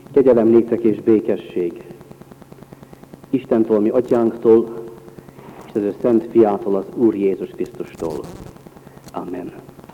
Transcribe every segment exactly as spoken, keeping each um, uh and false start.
Kegyelem néktek és békesség Istentől, mi atyánktól, és az ő szent fiától, az Úr Jézus Krisztustól. Amen.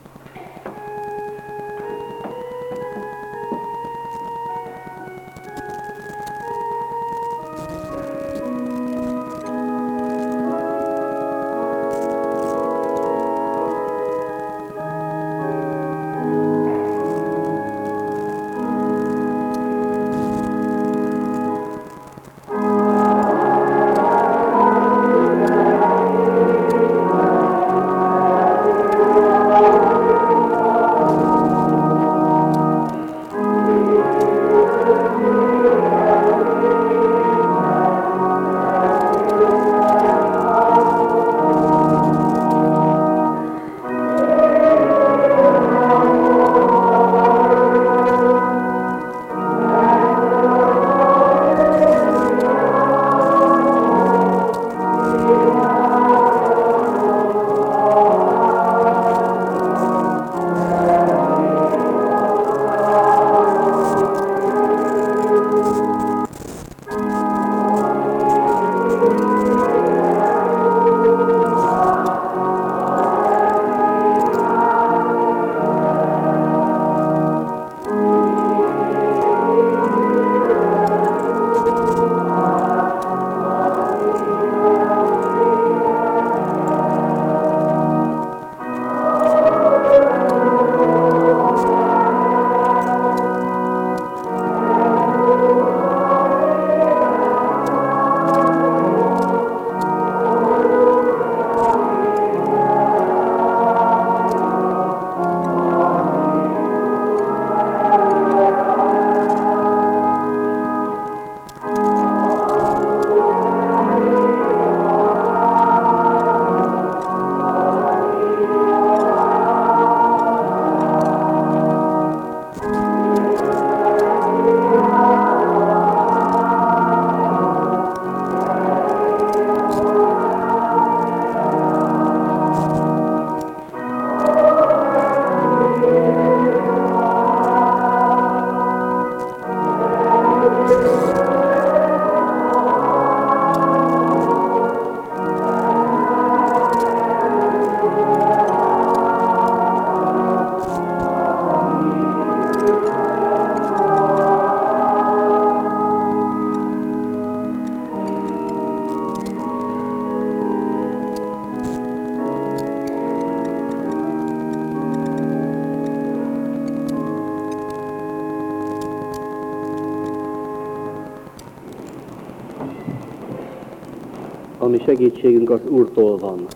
Ami segítségünk az Úrtól van,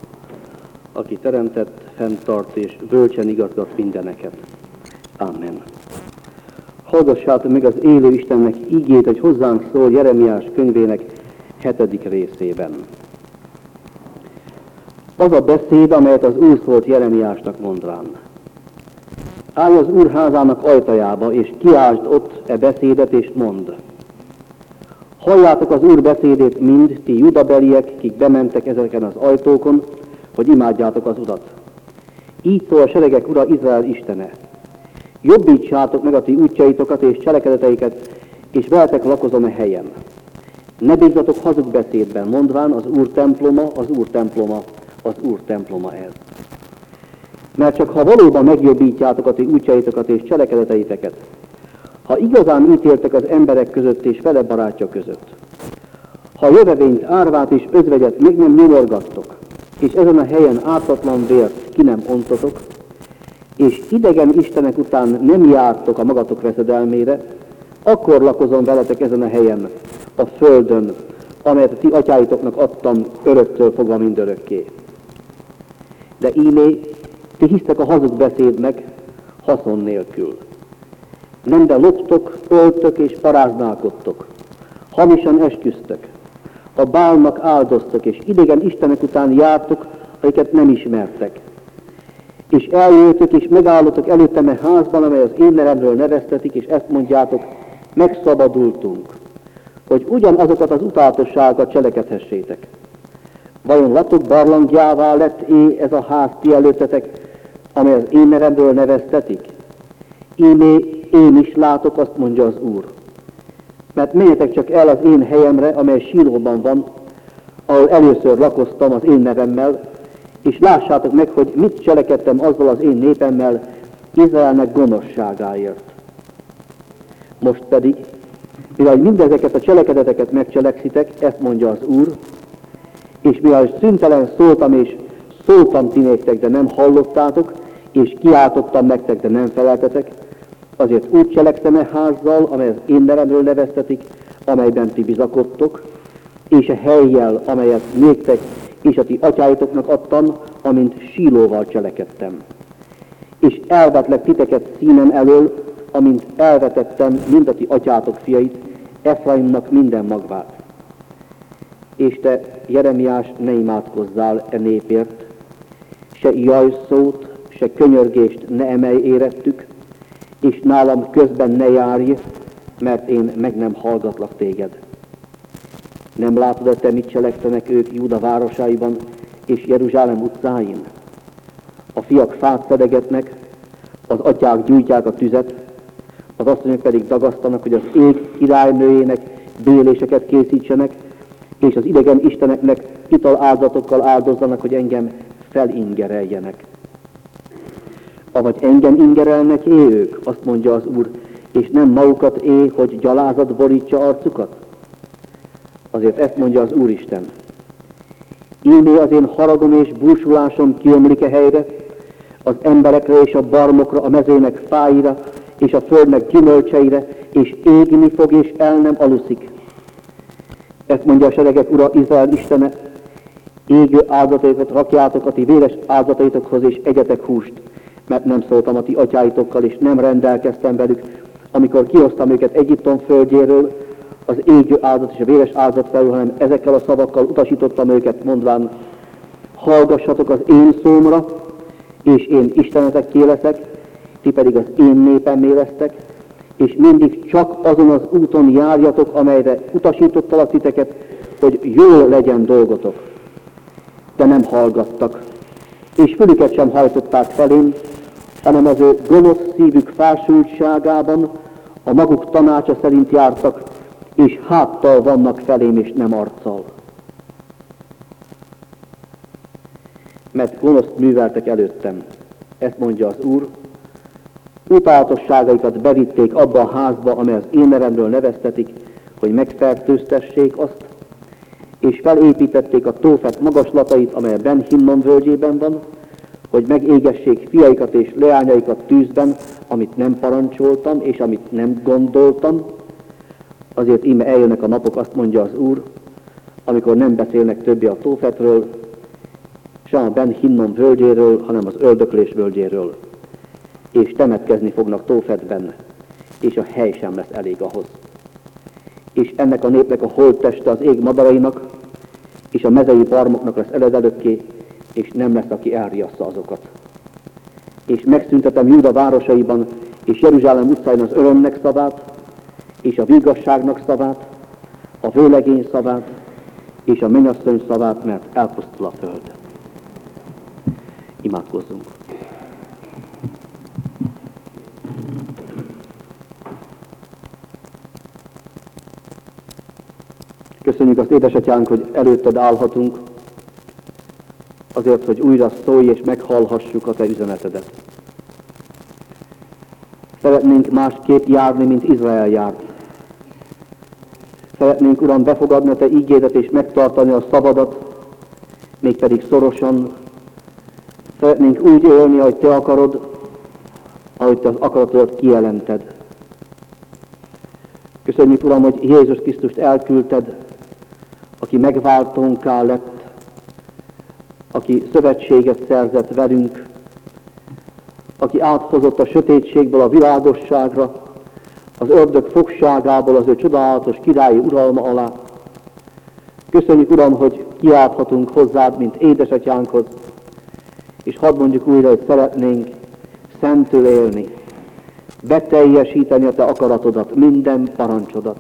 aki teremtett, fenntart és bölcsen igazgat mindeneket. Amen. Hallgassátok meg az élő Istennek ígét, hogy hozzánk szól Jeremiás könyvének hetedik részében. Az a beszéd, amelyet az Úr szólt Jeremiásnak mondván. Állj az Úr házának ajtajába, és kiáltsd ott e beszédet, és mondd. Halljátok az Úr beszédét mind, ti judabeliek, kik bementek ezeken az ajtókon, hogy imádjátok az Urat. Így szól a seregek Ura, Izrael Istene. Jobbítsátok meg a ti útjaitokat és cselekedeteiket, és veletek lakozom a helyen. Ne bízzatok hazug beszédben, mondván az Úr temploma, az Úr temploma, az Úr temploma ez. Mert csak ha valóban megjobbítjátok a ti útjaitokat és cselekedeteiteket, ha igazán ítéltek az emberek között és vele barátja között, ha jövevényt, árvát és özvegyet még nem nyomorgattok, és ezen a helyen ártatlan vért ki nem ontotok, és idegen istenek után nem jártok a magatok veszedelmére, akkor lakozom veletek ezen a helyen, a földön, amelyet a ti atyáitoknak adtam öröktől fogva mindörökké. De ímé, ti hisztek a hazug beszédnek haszon nélkül. Nem de loptok, öltök és paráználkodtok, hamisan esküztök, a Bálnak áldoztok, és idegen istenek után jártok, akiket nem ismertek. És eljöttök, és megállottok előttem a házban, amely az én nevemről neveztetik, és ezt mondjátok, megszabadultunk, hogy ugyanazokat az utálatosságokat cselekedhessétek. Vajon latok barlangjává lett é ez a ház ti előttetek, amely az én nevemről neveztetik? Ímé, én is látok, azt mondja az Úr. mert menjetek csak el az én helyemre, amely Sílóban van, ahol először lakoztam az én nevemmel, és lássátok meg, hogy mit cselekedtem azzal az én népemmel, Izraelnek gonoszságáért. Most pedig, mivel mindezeket a cselekedeteket megcselekszitek, ezt mondja az Úr, és mivel szüntelen szóltam, és szóltam ti néktek, de nem hallottátok, és kiáltottam nektek, de nem feleltetek, azért úgy cselekszem e házzal, amely az én nevemről neveztetik, amelyben ti bizakodtok, és a helyjel, amelyet néktek és a ti atyáitoknak adtam, amint Sílóval cselekedtem. És elvetlek titeket színem elől, amint elvetettem mind a ti atyátok fiait, Efraimnak minden magvát. És te, Jeremiás, ne imádkozzál e népért, se jajszót, se könyörgést ne emelj érettük, és nálam közben ne járj, mert én meg nem hallgatlak téged. Nem látod-e te, mit cselekszenek ők Júda városaiban és Jeruzsálem utcáin? A fiak fát szedegetnek, az atyák gyújtják a tüzet, az asszonyok pedig dagasztanak, hogy az ég királynőjének béléseket készítsenek, és az idegen isteneknek ital áldozatokkal áldozzanak, hogy engem felingereljenek. Avagy engem ingerelnek é ők, azt mondja az Úr, és nem magukat é, hogy gyalázat borítsa arcukat? Azért ezt mondja az Úristen. Ímé az én haragom és búsulásom kiömlik-e helyre, az emberekre és a barmokra, a mezőnek fáira, és a földnek gyümölcseire, és égni fog, és el nem aluszik. Ezt mondja a seregek Ura, Izrael Istene, égő áldozatokat rakjátok a ti véres áldozataitokhoz, és egyetek húst, mert nem szóltam a ti atyáitokkal, és nem rendelkeztem velük, amikor kihoztam őket Egyiptom földjéről, az égő áldozat és a véres áldozat felül, hanem ezekkel a szavakkal utasítottam őket, mondván, hallgassatok az én szómra, és én Istenetekké leszek, ti pedig az én népemmé lesztek, és mindig csak azon az úton járjatok, amelyre utasítottalak titeket, hogy jól legyen dolgotok. De nem hallgattak, és fülüket sem hajtották felém, hanem az ő gonosz szívük fásultságában a maguk tanácsa szerint jártak, és háttal vannak felém, és nem arccal. Mert gonoszt műveltek előttem, ezt mondja az Úr, utálatosságaikat bevitték abba a házba, amely az én nevemről neveztetik, hogy megfertőztessék azt, és felépítették a Tófet magaslatait, amely a Ben Hinnom völgyében van, hogy megégessék fiaikat és leányaikat tűzben, amit nem parancsoltam, és amit nem gondoltam. Azért íme eljönnek a napok, azt mondja az Úr, amikor nem beszélnek többé a Tófetről, sem a Ben Hinnom völgyéről, hanem az öldöklés völgyéről. És temetkezni fognak Tófetben, és a hely sem lesz elég ahhoz. És ennek a népnek a holtteste az ég madarainak, és a mezei barmoknak lesz eledelőkké, és nem lesz, aki elriassza azokat. És megszüntetem Júda városaiban, és Jeruzsálem utcáin az örömnek szavát, és a vigasságnak szavát, a vőlegény szavát, és a mennyasszony szavát, mert elpusztul a föld. Imádkozzunk! Köszönjük azt, édesatyánk, hogy előtted állhatunk, azért, hogy újra szólj és meghallhassuk a te üzenetedet. Szeretnénk másképp járni, mint Izrael járt. Szeretnénk, Uram, befogadni a te ígédet és megtartani a szavadat, mégpedig szorosan. Szeretnénk úgy élni, ahogy te akarod, ahogy te az akaratodat kijelented. Köszönjük, Uram, hogy Jézus Krisztust elküldted, aki megváltónká lett, aki szövetséget szerzett velünk, aki áthozott a sötétségből a világosságra, az ördög fogságából az ő csodálatos királyi uralma alá. Köszönjük, Uram, hogy kiálthatunk hozzád, mint édesatyánkhoz, és hadd mondjuk újra, hogy szeretnénk szentül élni, beteljesíteni a te akaratodat, minden parancsodat.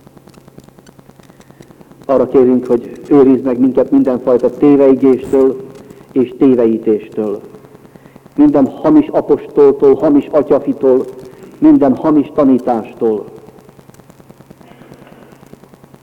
Arra kérünk, hogy őrizd meg minket mindenfajta téveigéstől és téveítéstől. Minden hamis apostoltól, hamis atyafitól, minden hamis tanítástól.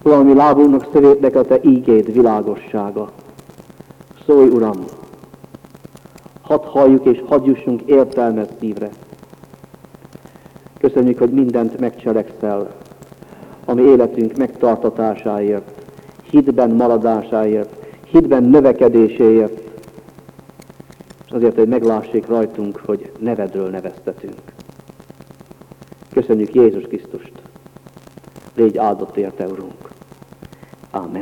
Uram, mi lábunknak szövétnek a Te ígéd világossága. Szólj, Uram, hadd halljuk és hadd jussunk értelmet szívre. Köszönjük, hogy mindent megcselekszel, ami életünk megtartatásáért, hitben maradásáért, hitben növekedéséért, és azért, hogy meglássék rajtunk, hogy nevedről neveztetünk. Köszönjük Jézus Krisztust. Légy áldott érte, Urunk. Ámen.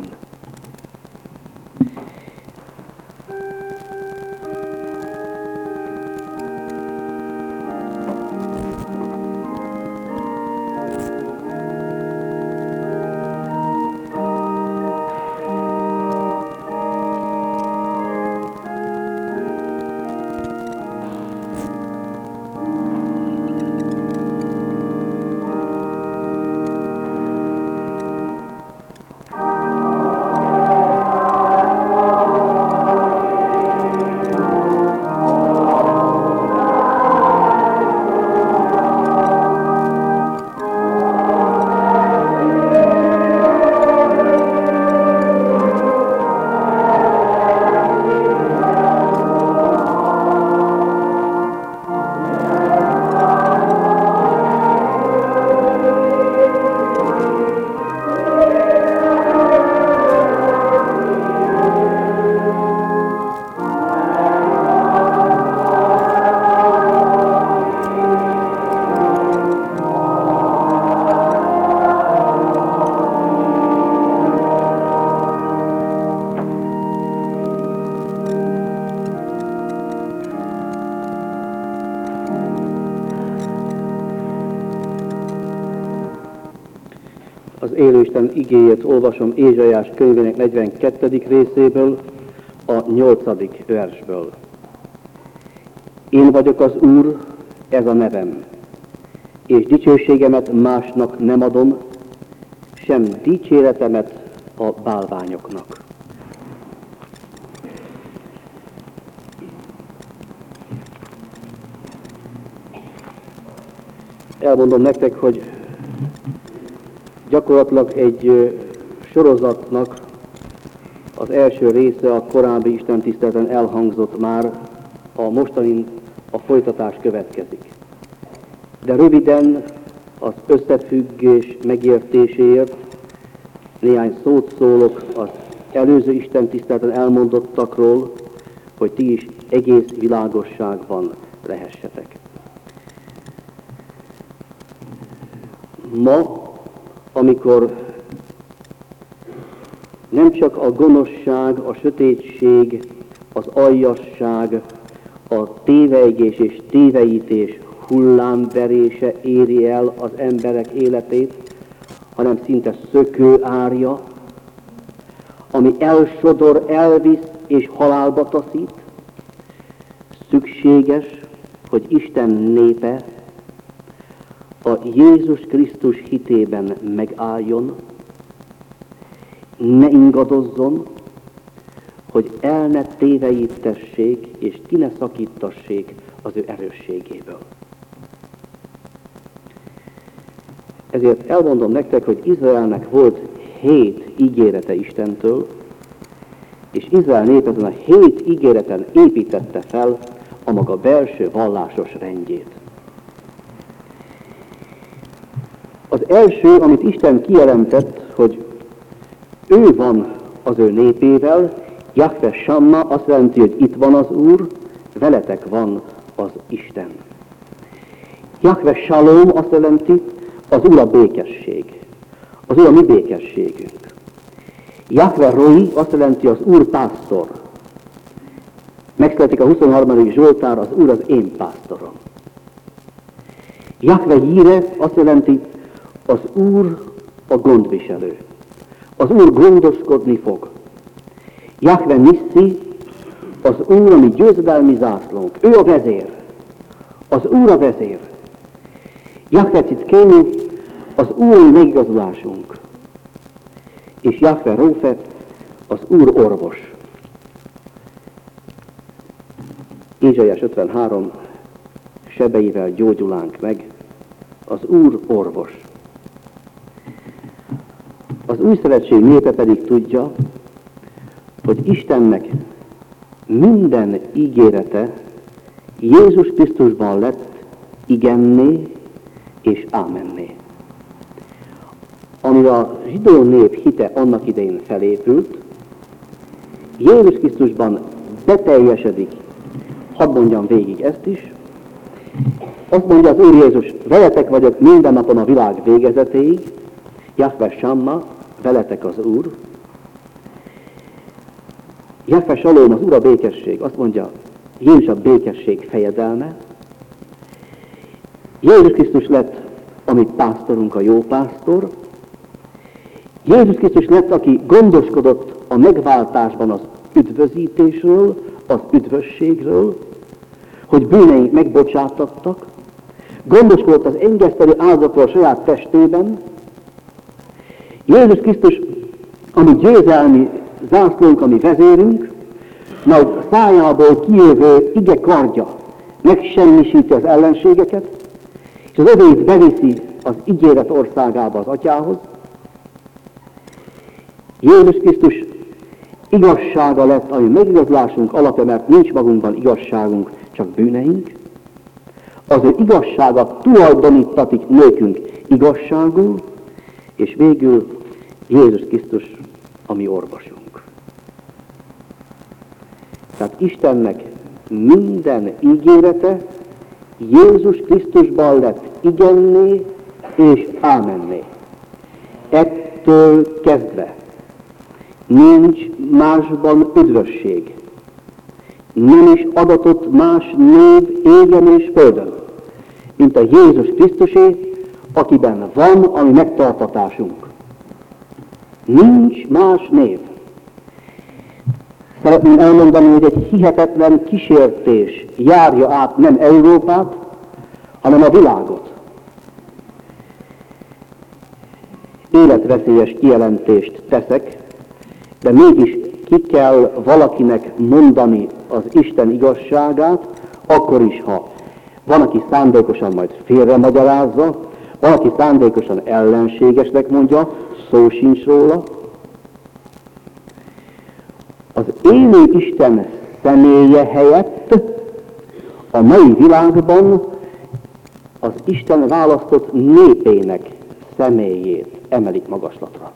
Az élőisten igéjét olvasom Ézsaiás könyvének negyvenkettedik részéből, a nyolcadik versből. Én vagyok az Úr, ez a nevem, és dicsőségemet másnak nem adom, sem dicséretemet a bálványoknak. Elmondom nektek, hogy gyakorlatilag egy sorozatnak az első része a korábbi istentiszteleten elhangzott már, a mostani a folytatás következik. De röviden az összefüggés megértéséért néhány szót szólok az előző istentiszteleten elmondottakról, hogy ti is egész világosságban lehessetek. Ma, amikor nem csak a gonoszság, a sötétség, az aljasság, a tévejgés és téveítés hullámverése éri el az emberek életét, hanem szinte szökő árja, ami elsodor, elvisz és halálba taszít. Szükséges, hogy Isten népe a Jézus Krisztus hitében megálljon, ne ingadozzon, hogy el ne téveítessék és ki ne szakítassék az ő erősségéből. Ezért elmondom nektek, hogy Izraelnek volt hét ígérete Istentől, és Izrael nép ezen a hét ígéreten építette fel a maga belső vallásos rendjét. Az első, amit Isten kijelentett, hogy ő van az ő népével, Jahve Samma azt jelenti, hogy itt van az Úr, veletek van az Isten. Jahve Shalom azt jelenti, az Úr a békesség. Az Úr a mi békességünk. Jahve Roi azt jelenti, az Úr pásztor. Megszületik a huszonharmadik Zsoltár, az Úr az én pásztorom. Jahve Jire azt jelenti, az Úr a gondviselő. Az Úr gondoskodni fog. Jahve Nissi, az Úr, ami győzedelmi zászlónk. Ő a vezér. Az Úr a vezér. Jahve Tzidkéni, az Úr megigazulásunk. És Jahve Rófe, az Úr orvos. Ézsaiás ötvenhárom, sebeivel gyógyulánk meg, az Úr orvos. A Az új szövetség népe pedig tudja, hogy Istennek minden ígérete Jézus Krisztusban lett igenné és ámenné. Amire a zsidó nép hite annak idején felépült, Jézus Krisztusban beteljesedik, hadd mondjam végig ezt is, azt mondja az Úr Jézus, veletek vagyok minden napon a világ végezetéig, Jahve Samma, veletek az Úr. Jahve Salom, az Úr a békesség, azt mondja, Jézus a békesség fejedelme. Jézus Krisztus lett a mi pásztorunk, a jó pásztor. Jézus Krisztus lett, aki gondoskodott a megváltásban az üdvözítésről, az üdvösségről, hogy bűneink megbocsátattak, gondoskodott az engesztelő áldozatról a saját testében. Jézus Krisztus, ami győzelmi zászlónk, ami vezérünk, majd szájából kijövő ige kardja megsemmisíti az ellenségeket, és az övéit beviszi az ígéret országába, az Atyához. Jézus Krisztus igazsága lett, ami megigazulásunk alapja, mert nincs magunkban igazságunk, csak bűneink. Az ő igazsága tulajdonítatik nékünk igazságul, és végül Jézus Krisztus a mi orvosunk. Tehát Istennek minden ígérete Jézus Krisztusban lett igenné és ámenné. Ettől kezdve nincs másban üdvösség. Nem is adatott más név égen és földön, mint a Jézus Krisztusé, akiben van a mi megtartatásunk. Nincs más név. Szeretném elmondani, hogy egy hihetetlen kísértés járja át nem Európát, hanem a világot. Életveszélyes kijelentést teszek, de mégis ki kell valakinek mondani az Isten igazságát, akkor is, ha van, aki szándékosan majd félremagyarázza, van, aki szándékosan ellenségesnek mondja, szó sincs róla. Az élő Isten személye helyett a mai világban az Isten választott népének személyét emelik magaslatra.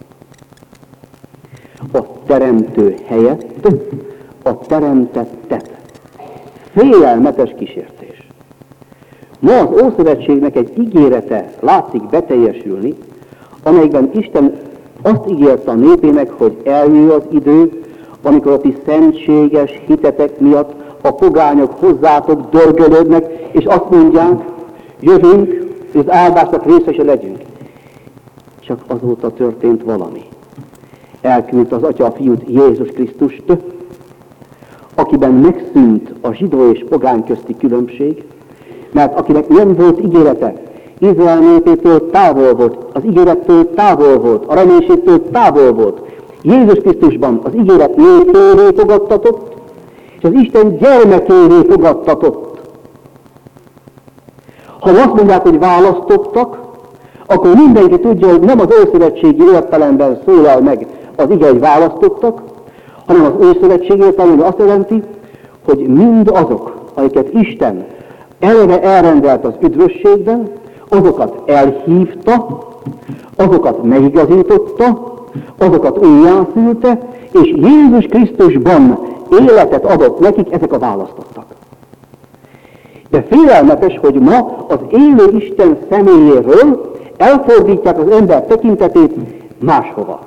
A teremtő helyett a teremtettet. Félelmetes kísértés. Ma az Ószövetségnek egy ígérete látszik beteljesülni, amelyben Isten azt ígérte a népének, hogy eljön az idő, amikor a ti szentséges hitetek miatt a pogányok hozzátok dörgölődnek, és azt mondják, jövünk, és az áldásnak részese legyünk. Csak azóta történt valami. Elküldte az Atya a Fiút, Jézus Krisztust, akiben megszűnt a zsidó és pogány közti különbség, mert akinek nem volt ígérete, Izrael népétől távol volt, az ígérettől távol volt, a reménységtől távol volt. Jézus Krisztusban az ígéret népévé fogadtatott, és az Isten gyermekévé fogadtatott. Ha azt mondják, hogy választottak, akkor mindenki tudja, hogy nem az ószövetségi értelemben szólal meg az ige, hogy választottak, hanem az ószövetségi értelemben azt jelenti, hogy mind azok, akiket Isten eleve elrendelt az üdvösségben, azokat elhívta, azokat megigazította, azokat újjászülte, és Jézus Krisztusban életet adott nekik, ezek a választottak. De félelmetes, hogy ma az élő Isten személyéről elfordítják az ember tekintetét máshova.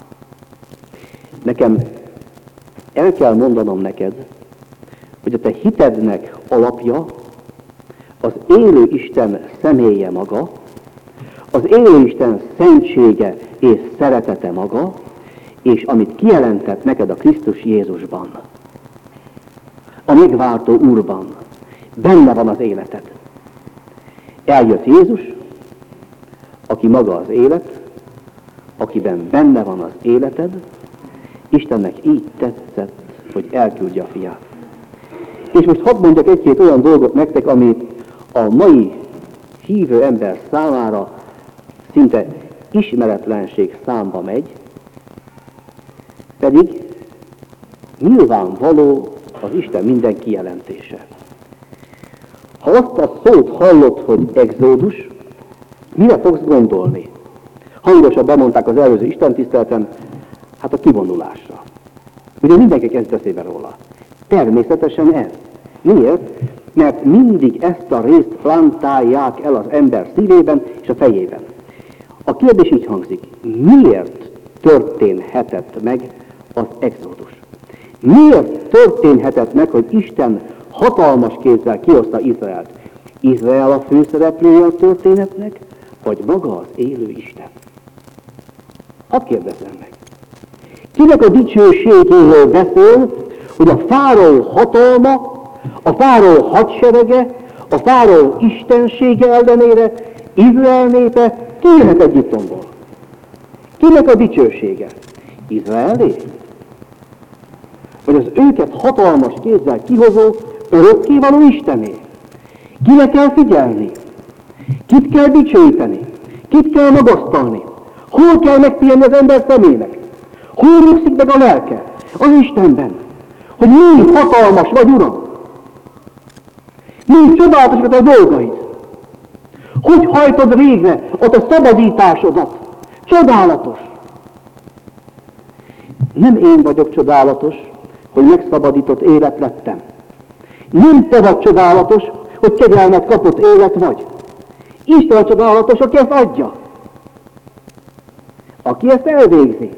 Nekem el kell mondanom neked, hogy a te hitednek alapja az élő Isten személye maga, az élő Isten szentsége és szeretete maga, és amit kijelentett neked a Krisztus Jézusban, a megváltó Úrban, benne van az életed. Eljött Jézus, aki maga az élet, akiben benne van az életed, Istennek így tetszett, hogy elküldje a fiát. És most hadd mondjak egy-két olyan dolgot nektek, ami a mai hívő ember számára szinte ismeretlenség számba megy, pedig nyilvánvaló az Isten minden kijelentése. Ha azt a szót hallod, hogy exódus, mire fogsz gondolni? Hangosan bemondták az előző istentiszteleten, hát a kivonulásra. Ugye mindenki kezd eszébe róla. Természetesen ez. Miért? Mert mindig ezt a részt plantálják el az ember szívében és a fejében. A kérdés így hangzik, miért történhetett meg az exódus? Miért történhetett meg, hogy Isten hatalmas kézzel kihozta Izraelt? Izrael a főszereplője a történetnek, vagy maga az élő Isten? Hadd kérdezzem meg. Kinek a dicsőségéről beszél, hogy a fáraó hatalma, a fáraó hadserege, a fáraó istensége ellenére Izrael népe kijöhet Egyiptomból? Kinek a dicsősége? Izraelé? Vagy az őket hatalmas kézzel kihozó, örökkévaló Istené? Kire kell figyelni? Kit kell dicsőíteni? Kit kell magasztalni? Hol kell megpihenni az ember szemének? Hol nyugszik meg a lelke? Az Istenben. Hogy mi hatalmas vagy, Uram? Mi csodálatosak a dolgaid? Hogy hajtod végre ott a szabadításodat? Csodálatos! Nem én vagyok csodálatos, hogy megszabadított élet lettem. Nem te vagy csodálatos, hogy kegyelmet kapott élet vagy. Isten a csodálatos, aki ezt adja. Aki ezt elvégzi.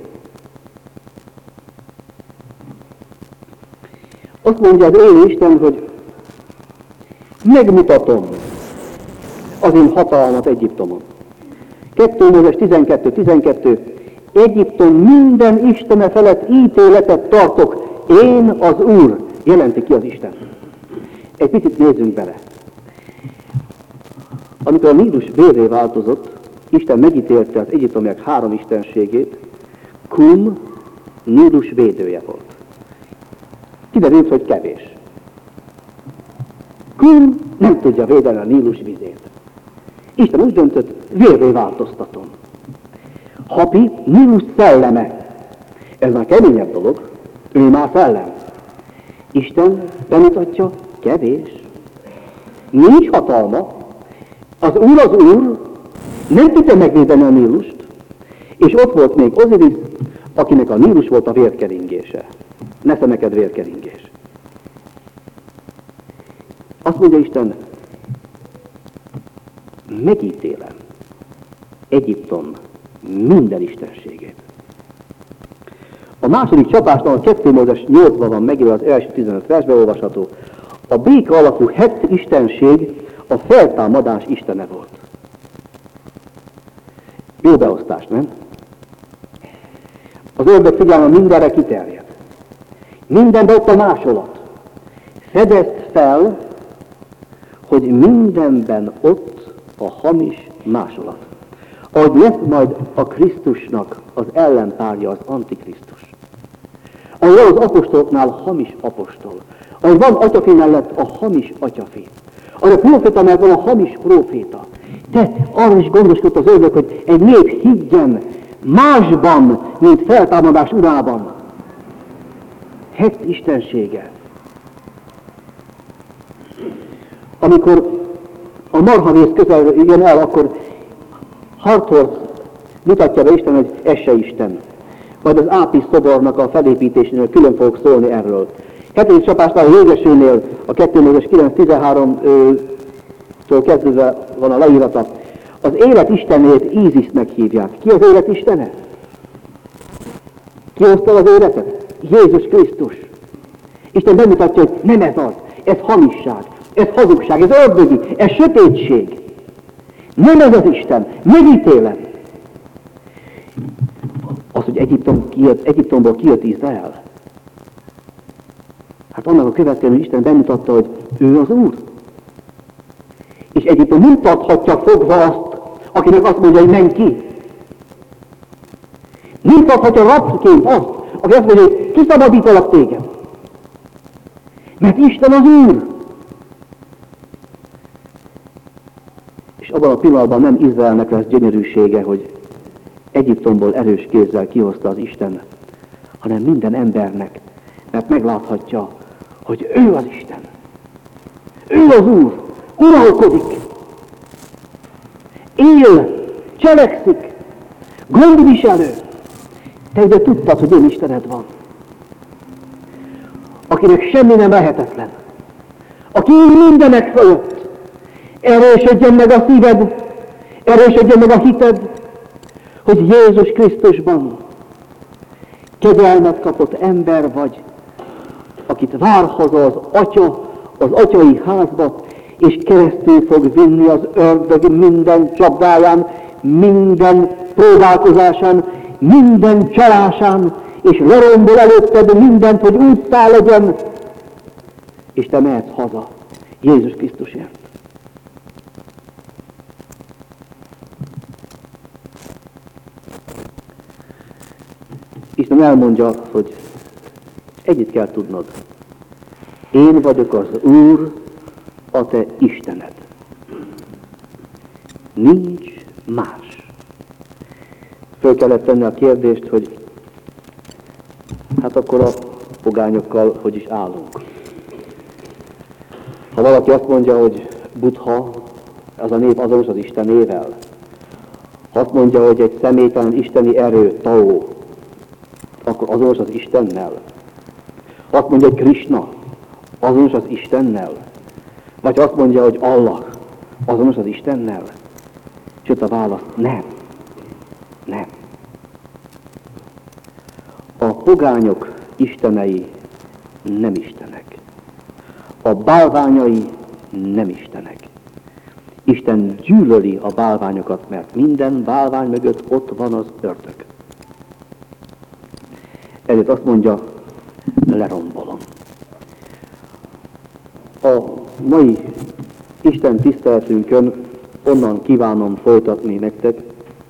Azt mondja az élő Isten, hogy megmutatom az én hatalmat Egyiptomon. kettő Mózes tizenkettő tizenkettő Egyiptom minden istene felett ítéletet tartok, én az Úr, jelenti ki az Isten. Egy picit nézzünk bele. Amikor a Nílus vérré változott, Isten megítélte az egyiptomiak három istenségét, Kum Nílus védője volt. Kiderült, hogy kevés. Kum nem tudja védeni a Nílus vizét. Isten úgy döntött, vérré változtatom. Hapi Nílus szelleme. Ez már keményebb dolog. Ő már szellem. Isten bemutatja, kevés. Nincs hatalma. Az Úr az Úr nem tudta megvédeni a Nílust, és ott volt még Oziris, akinek a Nílus volt a vérkeringése. Nesze neked vérkeringés. Azt mondja Isten, megítélem Egyiptom minden istenségét. A második csapásnál a kettő Mózes nyolcban van megírva, az első tizenöt versben olvasható. A béka alakú het istenség a feltámadás istene volt. Jó beosztás, nem? Az ördög figyelme mindenre kiterjed. Mindenben ott a másolat. Fedezd fel, hogy mindenben ott a hamis másolat. Ahogy lesz majd a Krisztusnak az ellenpárja, az Antikrisztus. Ahogy van az apostoloknál hamis apostol. Ahogy van atyafi mellett a hamis atyafi. Ahogy a proféta mellett van a hamis proféta. Te arra is gondoskodsz az ördög, hogy egy nép higgyen másban, mint feltámadás urában. Het istensége. Amikor a marhavész közel jön el, akkor Hartford mutatja be Isten, hogy ez se Isten. Majd az Ápis szobornak a felépítésénél külön fogok szólni erről. Hetedik csapásnál a Jégesőnél a kettő Mózes kilenc tizenháromtól kezdve van a leírata. Az élet istenét Ízisnek hívják. Ki az élet istene? Ki hozta az életet? Jézus Krisztus. Isten bemutatja, hogy nem ez az, ez hamisság, ez hazugság, ez ördögi, ez sötétség. Nem ez az Isten, megítélem. Az, hogy Egyiptom kijött, Egyiptomból kijött Izrael. Hát annak a következő Isten bemutatta, hogy ő az Úr. És Egyiptom nem tarthatja fogva azt, akinek azt mondja, hogy menj ki. Nem tarthatja rabként azt, aki azt mondja, hogy kiszabadítalak téged. Mert Isten az Úr. És abban a pillanatban nem Izraelnek lesz gyönyörűsége, hogy Egyiptomból erős kézzel kihozta az Isten, hanem minden embernek, mert megláthatja, hogy ő az Isten. Ő az Úr, uralkodik, él, cselekszik, gondviselő. Te ugye tudtad, hogy én Istened van, akinek semmi nem lehetetlen, aki mindenek fölött. Erősödjön meg a szíved, erősödjön meg a hited, hogy Jézus Krisztusban kegyelmet kapott ember vagy, akit vár haza az Atya, az atyai házba, és keresztül fog vinni az ördög minden csapdáján, minden próbálkozásán, minden csalásán, és lerombol előtted mindent, hogy úttá legyen, és te mehetsz haza Jézus Krisztusért. Isten elmondja, hogy együtt kell tudnod. Én vagyok az Úr, a te Istened. Nincs más. Föl kellett tenni a kérdést, hogy hát akkor a pogányokkal hogy is állunk. Ha valaki azt mondja, hogy Buddha, az a nép azonos az Istenével, ha azt mondja, hogy egy személytelen isteni erő, Tao, akkor azonos az Istennel. Ha azt mondja, hogy Krishna, azonos az Istennel. Vagy azt mondja, hogy Allah, azonos az Istennel. Sőt a válasz, nem. Nem. A pogányok istenei nem istenek. A bálványai nem istenek. Isten gyűlöli a bálványokat, mert minden bálvány mögött ott van az ördög. Ezért azt mondja, lerombolom. A mai Isten tiszteletünkön onnan kívánom folytatni nektek,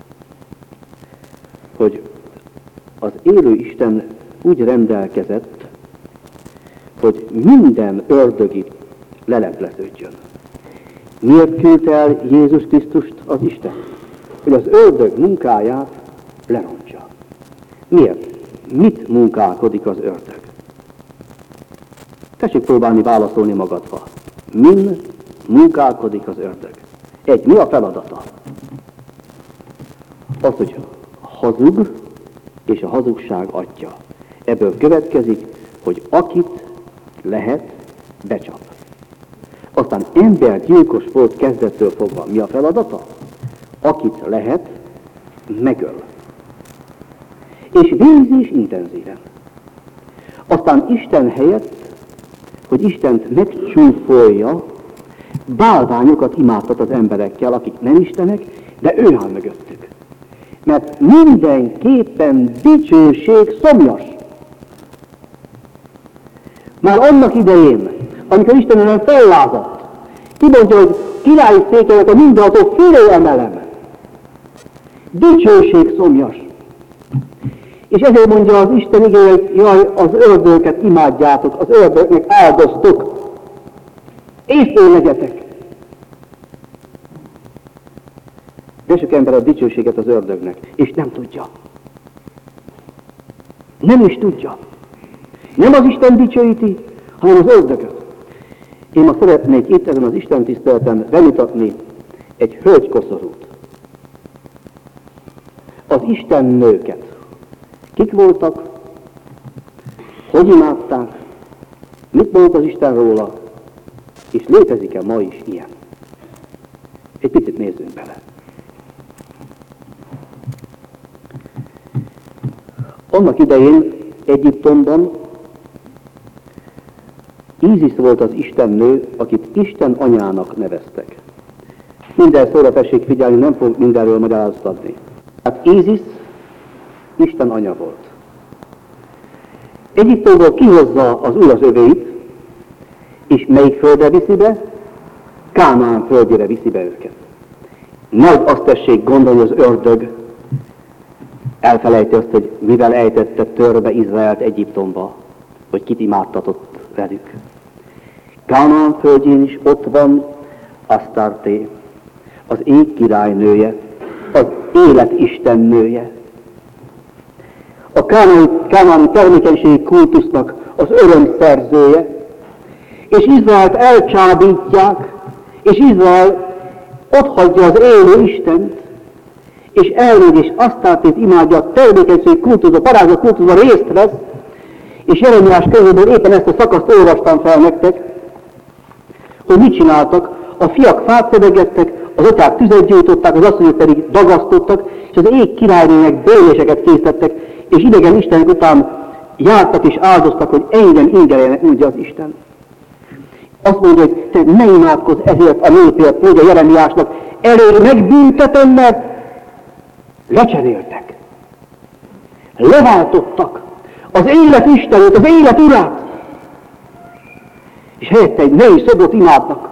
hogy az élő Isten úgy rendelkezett, hogy minden ördögi lelepleződjön. Miért küldte el Jézus Krisztust az Isten? Hogy az ördög munkáját lerontsa. Miért? Mit munkálkodik az ördög? Tessék próbálni válaszolni magadba. Min munkálkodik az ördög? Egy, mi a feladata? Az, hogy hazug, és a hazugság atya. Ebből következik, hogy akit lehet, becsap. Aztán embergyilkos volt kezdettől fogva. Mi a feladata? Akit lehet, megöl. És végzi is intenzíven. Aztán Isten helyett, hogy Istent megcsúfolja, bálványokat imádtat az emberekkel, akik nem istenek, de ő áll mögöttük. Mert mindenképpen dicsőség szomjas. Már annak idején, amikor Isten ellen fellázadt, kimondja, hogy királyi székelyek a mindenható fölé emelem. Dicsőség szomjas. És ezért mondja az Isten igéje, hogy jaj, az ördögöket imádjátok, az ördögnek áldoztok, észnél legyetek. De sok ember a dicsőséget az ördögnek, és nem tudja. Nem is tudja. Nem az Isten dicsőíti, hanem az ördögöt. Én ma szeretnék itt ezen az Isten tiszteleten bemutatni egy hölgykoszorút. Az Isten nőket. Kik voltak? Hogy imádták? Mit mondott az Isten róla? És létezik-e ma is ilyen? Egy picit nézzünk bele. Annak idején Egyiptomban Ízisz volt az istennő, akit Isten anyának neveztek. Minden szóra tessék figyelni, nem fogok mindenről magyarázatot adni. Hát Ízisz Isten anya volt. Egyiptomból kihozza az Úr az övéit, és melyik földre viszi be? Kánaán földjére viszi be őket. Nagy azt tessék gondolni, az ördög elfelejti azt, hogy mivel ejtette törbe Izraelt Egyiptomba, hogy kit imádtatott velük. Kánaán földjén is ott van Asztarté, az ég királynője, az élet istennője. a kánáni termékenységi kultusznak az örömszerzője, és Izraelt elcsábítják, és Izrael otthagyja az élő Istent, és elmegy, és Asztártét imádja, a termékenységi kultuszba, parázat kultuszba részt vesz, és Jeremiás könyvéből éppen ezt a szakaszt olvastam fel nektek, hogy mit csináltak. A fiak fát szedegettek, az atyák tüzet gyújtották, az asszonyok pedig dagasztottak, és az ég királynőnek béléseket készítettek, és idegen istenek után jártak és áldoztak, hogy engem ingereljenek, mondja az Isten. Azt mondja, hogy te ne imádkozz ezért a népért, mondja Jeremiásnak, elég megbüntetem, mert lecseréltek, leváltottak az élet Istenét, az élet urát, és helyette egy női szobrot imádnak.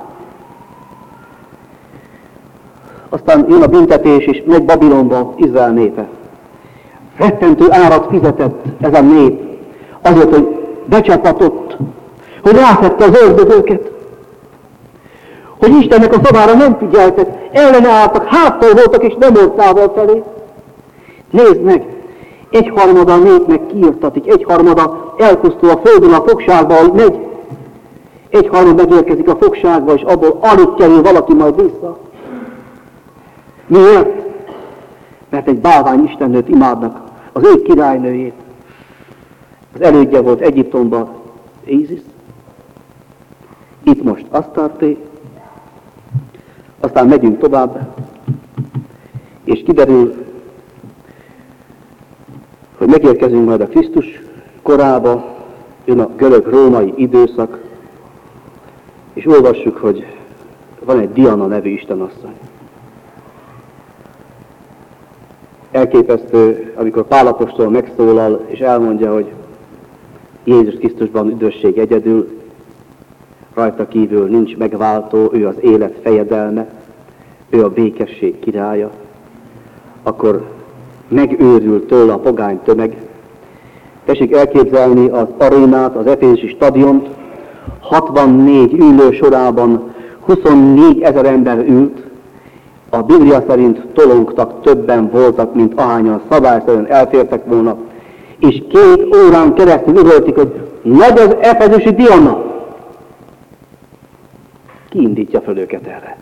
Aztán jön a büntetés, és megy Babilonba Izrael népe. Rettentő árat fizetett ez a nép, azért, hogy becsapatott, hogy rászette az ördögöket, hogy Istennek a szavára nem figyeltek, ellenálltak, háttal voltak, és nem országgal felé. Nézd meg, egyharmada a népnek kiirtatik, egyharmada elpusztul a földön a fogságba, ahogy megy. Egyharmada megérkezik a fogságba, és abból alig kerül valaki majd vissza. Miért? Mert egy bálvány istennőt imádnak, az ő királynőjét. Az elődje volt Egyiptomban Ízisz, itt most Asztárté, aztán megyünk tovább, és kiderül, hogy megérkezünk majd a Krisztus korába, jön a görög-római időszak, és olvassuk, hogy van egy Diana nevű istenasszony. Elképesztő, amikor Pál apostol megszólal, és elmondja, hogy Jézus Krisztusban üdvösség egyedül, rajta kívül nincs megváltó, ő az élet fejedelme, ő a békesség királya, akkor megőrül tőle a pogány tömeg. Tessék elképzelni az arénát, az efézusi stadiont, hatvannégy ülő sorában huszonnégy ezer ember ült, a Biblia szerint tolongtak, többen voltak, mint ahányan szabályszerűen elfértek volna, és két órán keresztül üvöltik, hogy nagy az efezusi Diana. Ki indítja föl őket erre?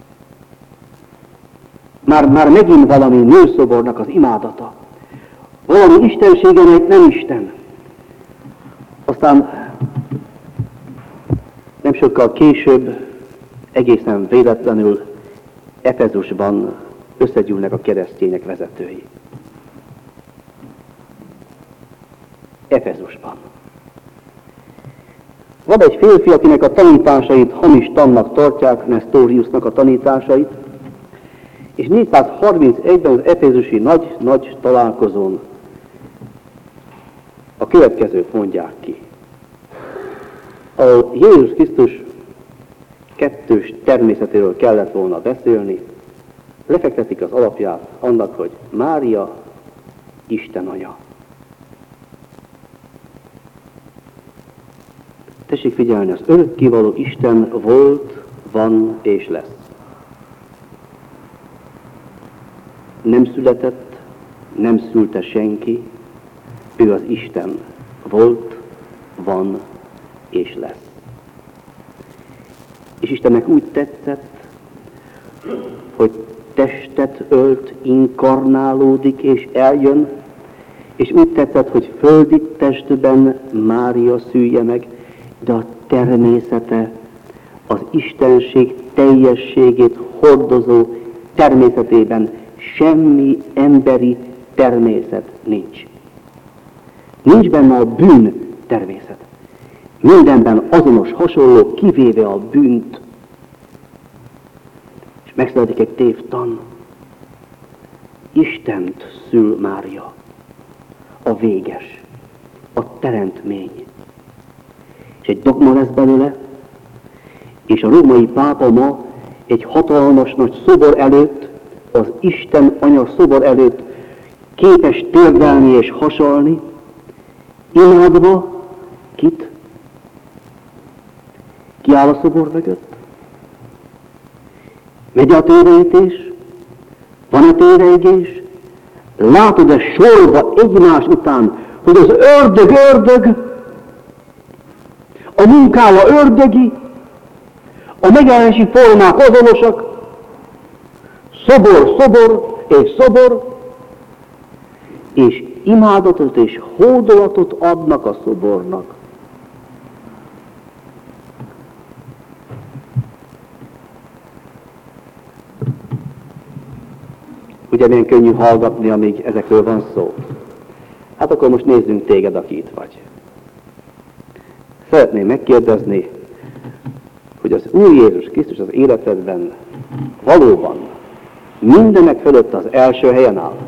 Már, már megint valami nőszobornak az imádata. Valami istensége, nem Isten. Aztán nem sokkal később, egészen véletlenül Efezusban összegyűlnek a keresztények vezetői. Efezusban. Van egy férfi, akinek a tanításait hamis tannak tartják, Nestoriusnak a tanításait, és négyszázharmincegyben az efezusi nagy-nagy találkozón a következőt mondják ki. Ahol Jézus Krisztus kettős természetéről kellett volna beszélni, lefektetik az alapját annak, hogy Mária Isten anya. Tessék figyelni, az örökkévaló Isten volt, van és lesz. Nem született, nem szülte senki, ő az Isten volt, van és lesz. És Istennek úgy tetszett, hogy testet ölt, inkarnálódik és eljön, és úgy tetszett, hogy földi testben Mária szülje meg, de a természete, az Istenség teljességét hordozó természetében semmi emberi természet nincs. Nincs benne a bűn természet. Mindenben azonos, hasonló, kivéve a bűnt. És megszületik egy tévtan. Istent szül Mária, a véges, a teremtmény. És egy dogma lesz belőle, és a római pápa ma egy hatalmas nagy szobor előtt, az Isten anya szobor előtt képes térdelni és hasalni, imádva kit? Ki áll a szobor mögött? Megy a téreítés? Van a téreigés? Látod-e sorba egymás után, hogy az ördög ördög, a munkája ördögi, a megjelenési formák azonosak, szobor, szobor és szobor, és imádatot és hódolatot adnak a szobornak. Ugye milyen könnyű hallgatni, amíg ezekről van szó. Hát akkor most nézzünk téged, aki itt vagy. Szeretném megkérdezni, hogy az Úr Jézus Krisztus az életedben valóban mindenek fölött az első helyen áll.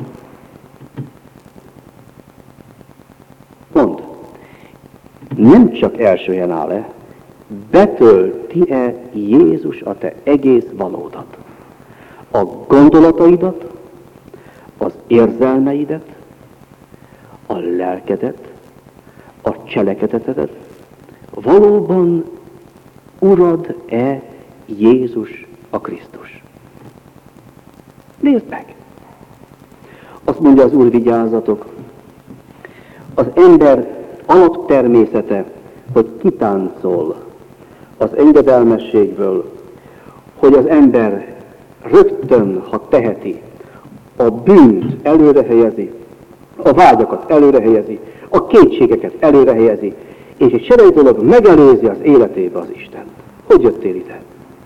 Mondd, nem csak első helyen áll-e, betölti-e Jézus a te egész valódat? A gondolataidat, az érzelmeidet, a lelkedet, a cselekedetedet, valóban urad-e Jézus a Krisztus? Nézd meg! Azt mondja az Úr, vigyázzatok! Az ember alaptermészete, hogy kitáncol az engedelmességből, hogy az ember rögtön, ha teheti, a bűnt előre helyezi, a vágyakat előre helyezi, a kétségeket előre helyezi, és egy selej dolog megelőzi az életébe az Isten. Hogy jöttél ide?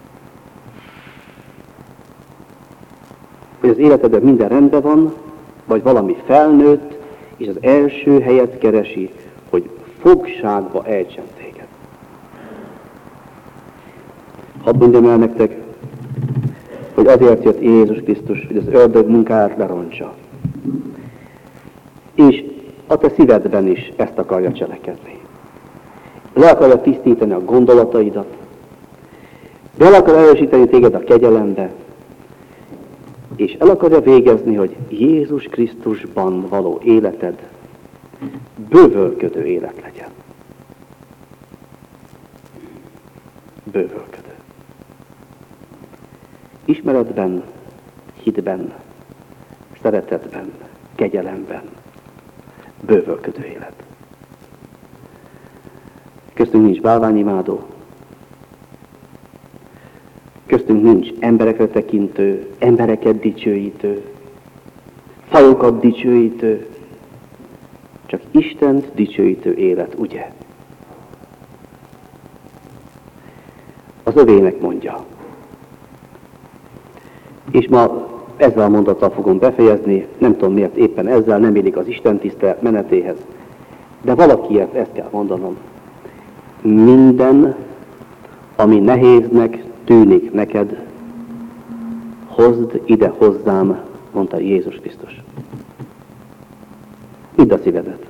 Hogy az életedben minden rendben van, vagy valami felnőtt, és az első helyet keresi, hogy fogságba ejtsen téged. Hadd mondjam el nektek, hogy azért jött Jézus Krisztus, hogy az ördög munkáját lerontsa. És a te szívedben is ezt akarja cselekedni. Le akarja tisztítani a gondolataidat, be akar erősíteni téged a kegyelembe, és el akarja végezni, hogy Jézus Krisztusban való életed bővölködő élet legyen. Bővölködő. Ismeretben, hitben, szeretetben, kegyelemben, bővölködő élet. Köztünk nincs bálványimádó, köztünk nincs emberekre tekintő, embereket dicsőítő, fajokat dicsőítő, csak Istent dicsőítő élet, ugye? Az övének mondja. És ma ezzel a mondattal fogom befejezni, nem tudom miért éppen ezzel, nem illik az Isten tisztelet menetéhez, de valakiért ezt kell mondanom. Minden, ami nehéznek tűnik neked, hozd ide hozzám, mondta Jézus Krisztus. Vidd a szívedet,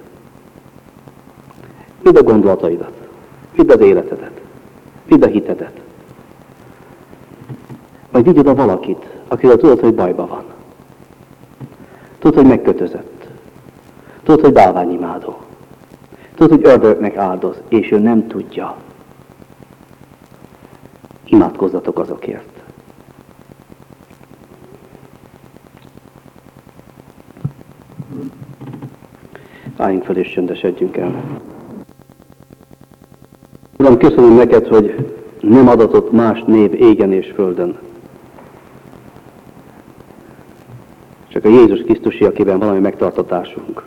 vidd a gondolataidat, vidd az életedet, vidd a hitedet. Vagy vidd oda valakit, akiről tudod, hogy bajban van. Tudod, hogy megkötözött. Tudod, hogy bálványimádó. Tudod, hogy ördögnek áldoz, és ő nem tudja. Imádkozzatok azokért. Álljunk fel és csöndesedjünk el. Uram, köszönöm neked, hogy nem adatott más név égen és földön. Csak a Jézus Krisztusi, akiben valami megtartatásunk.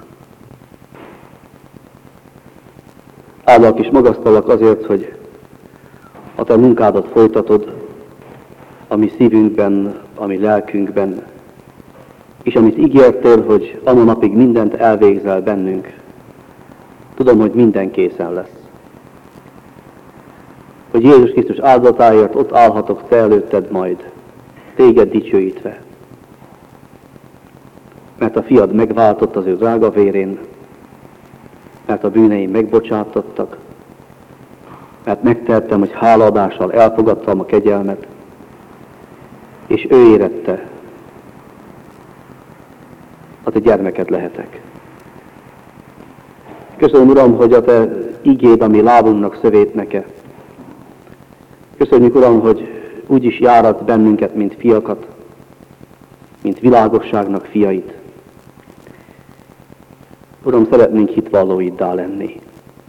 Áldalak és magasztalak azért, hogy a te munkádat folytatod, a mi szívünkben, a mi lelkünkben, és amit ígértél, hogy a napig mindent elvégzel bennünk, tudom, hogy minden készen lesz. Hogy Jézus Krisztus áldozatáért ott állhatok te előtted majd, téged dicsőítve. Mert a fiad megváltott az ő drága vérén, mert a bűneim megbocsátottak, mert megtehettem, hogy hálaadással elfogadtam a kegyelmet, és ő érette, a te gyermeked lehetek. Köszönöm, Uram, hogy a te igéd, ami lábunknak szövét neke. Köszönjük, Uram, hogy úgy is járat bennünket, mint fiakat, mint világosságnak fiait. Uram, szeretnénk hitvallóiddá lenni.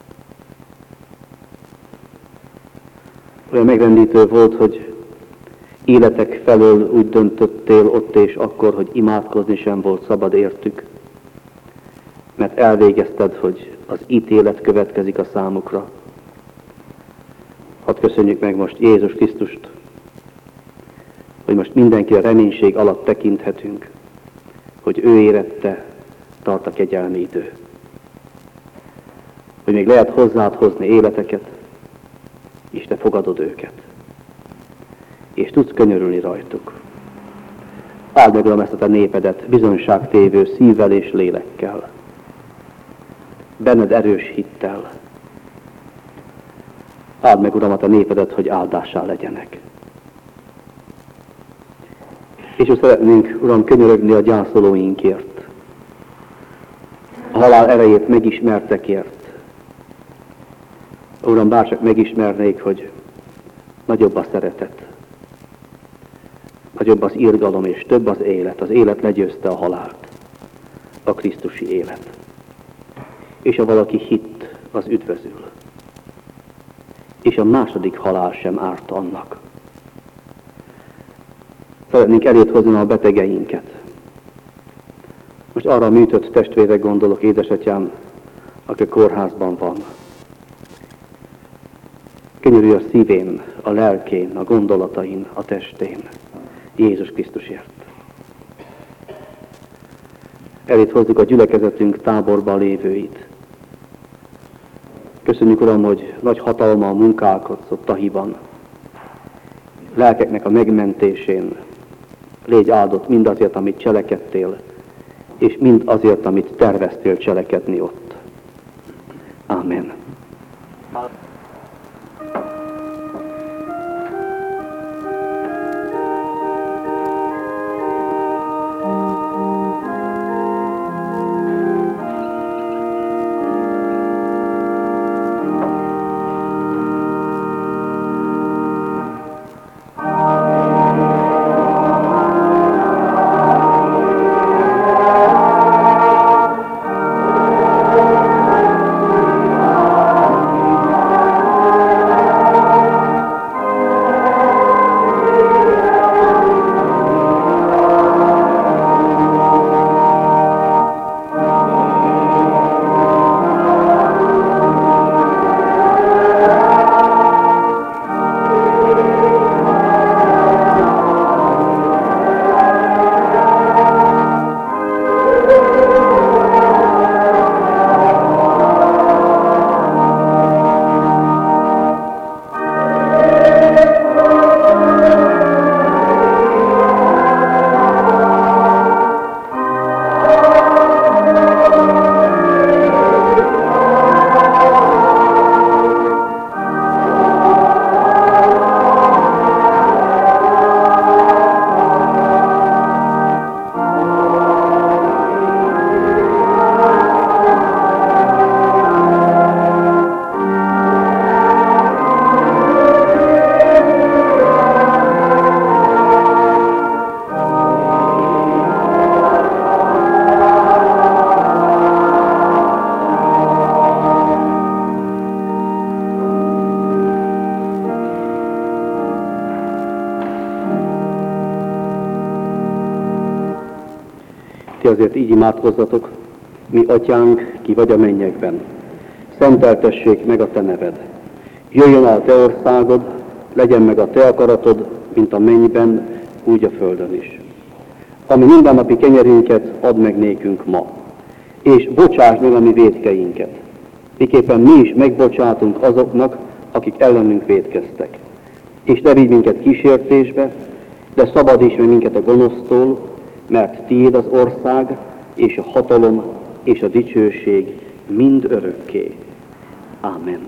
Olyan megrendítő volt, hogy életek felől úgy döntöttél ott és akkor, hogy imádkozni sem volt szabad értük, mert elvégezted, hogy az ítélet következik a számukra. Hadd köszönjük meg most Jézus Krisztust, hogy most mindenki a reménység alatt tekinthetünk, hogy ő érette tart a kegyelmi idő. Hogy még lehet hozzád hozni életeket, és te fogadod őket. És tudsz könyörülni rajtuk. Áld meg, Uram, ezt a te népedet bizonyságtévő szívvel és lélekkel. Benned erős hittel. Áld meg, Uram, a te népedet, hogy áldássá legyenek. És úgy szeretnénk, Uram, könyörögni a gyászolóinkért. A halál erejét megismertekért. Uram, bárcsak megismernék, hogy nagyobb a szeretet, nagyobb az irgalom és több az élet. Az élet legyőzte a halált, a krisztusi élet. És ha valaki hitt, az üdvözül. És a második halál sem árt annak. Szeretnénk elét hozni a betegeinket. Most arra a műtött testvérre gondolok, édesatyám, aki a kórházban van. Könyörülj a szívén, a lelkén, a gondolatain, a testén, Jézus Krisztusért. Elét hozzuk a gyülekezetünk táborban lévőit. Köszönjük, Uram, hogy nagy hatalma munkálkodsz ott Tahiban. Lelkeknek a megmentésén légy áldott mindazért, amit cselekedtél, és mind azért, amit terveztél cselekedni ott. Amen. Azért így imádkozzatok, mi atyánk, ki vagy a mennyekben. Szenteltessék meg a te neved. Jöjjön el a te országod, legyen meg a te akaratod, mint a mennyben, úgy a földön is. Ami mindennapi kenyerünket add meg nékünk ma, és bocsásd meg a mi vétkeinket, miképpen mi is megbocsátunk azoknak, akik ellenünk vétkeztek. És ne vigy minket kísértésbe, de szabadíts meg minket a gonosztól, mert tiéd az ország, és a hatalom, és a dicsőség mind örökké. Amen.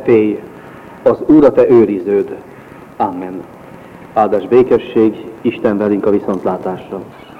félj, az Úr a te őriződ. Amen. Áldás békesség, Isten velünk a viszontlátásra.